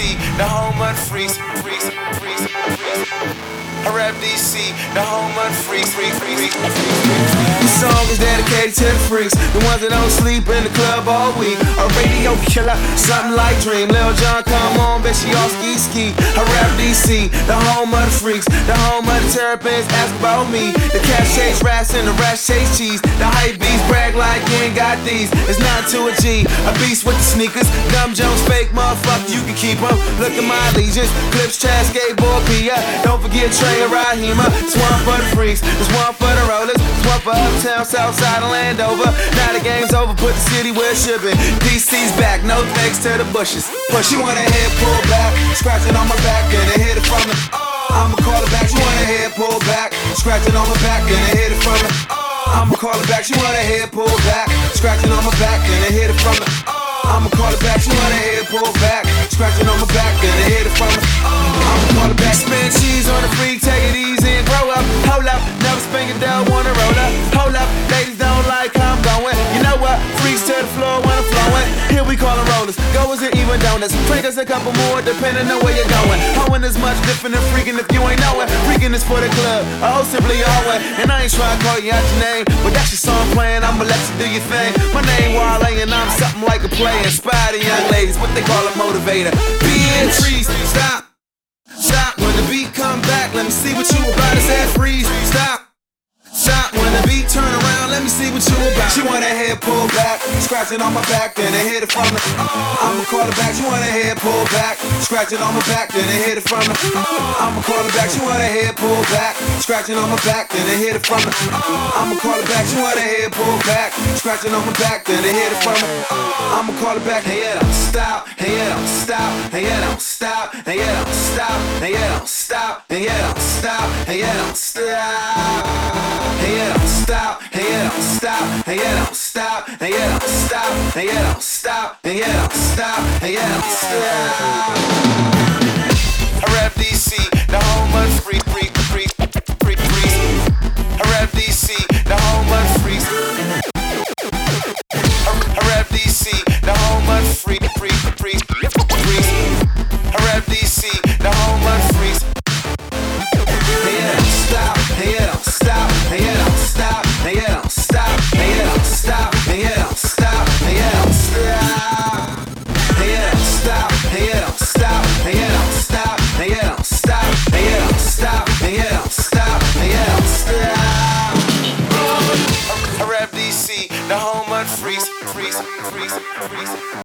DC, the home of the freaks, freaks, freaks, freaks. I rap DC, the home of the freaks, freaks, freaks, freaks. This song is dedicated to the freaks, the ones that don't sleep in the club all week. A radio killer, something like Dream. Lil Jon, come on, bet she all ski. I rap DC, the home of the freaks, the home of the terrapins, ask about me. The cats chase rats and the rats chase cheese. The hype beast brag like you ain't got these. It's not to a G, a beast with the sneakers. Dumb Jones, fake motherfucker, you can keep them. Look at my allegiance, Clips, Chad, Skateboard, Pia. Don't forget Trey and Rahima. It's one for the freaks, it's one for the rollers, it's one for Uptown, Southside, and Landover. Now the game's over, put the city where it should be. DC's back, no thanks to the bushes. Push, you want a head pull back, scratching on my back and it hit it from the. I'ma call it back, she want a head pull back, scratching on my back and it hit it from the. I'ma call it back, she want a head pull back, scratching on my back and it hit it from the. I'ma call it back, she want a head pull back, scratching on my back and it hit it from the. I'ma call it back. Spin cheese on the freak, take it easy and grow up. Hold up, never spin your dough, wanna roll up. Hold up, ladies don't like how I'm going. You know what? Freaks to the floor when I'm flowing. Here we call them rollers, goers and even donuts. Drink us a couple more depending on where you're going. Hoeing is much different than freaking if you ain't know it. Freaking is for the club, oh simply always. And I ain't trying to call you out your name, but that's your song playing, I'ma let you do your thing. My name Wale and I'm something like a player. Inspire the young ladies, what they call a motivator. Bitch, freeze, stop. Stop when the beat come back, let me see what you about to say. Freeze, stop. Stop when the beat turn around, let me see what you about. She want a head pull back, scratching on my back, then it hit it from the. I'ma call it back, she want a head pull back, scratching on my back, then it hit it from the. I'ma call it back, she want a head pull back, scratching on my back, then it hit it from the. I'ma call it back, she want a head pull back, scratching on my back, then it hit it from the. I'ma call it back, hey yeah, don't stop, hey yeah, don't stop, hey yeah, don't stop, hey yeah, don't stop, hey yeah, don't stop, hey yeah, don't stop, hey yeah, don't stop. Hey, yeah, don't stop. Hey, yeah, don't stop. Hey, yeah, don't stop. Hey, yeah, don't stop. Hey, yeah, don't stop. Hey, yeah, don't stop. Hey, yeah, don't stop. I rap DC, the home of the freak. I rap DC, the home of the freaks. I rap DC, the home of the freak. I rap DC, the home of the freaks. Hey, yeah, don't stop. Hey, yeah, don't stop. Hey, yeah, don't stop. Hey, yeah, don't stop. Hey, yeah, don't stop. Hey, yeah, don't stop. Hey, yeah, don't stop. Hey, yeah, don't stop. Hey, yeah, don't stop. Hey, yeah, don't stop. Hey, yeah, don't stop. Hey, yeah, don't stop. Hey, yeah, don't stop. Hey, yeah, don't stop. I rap DC, the home of the freaks.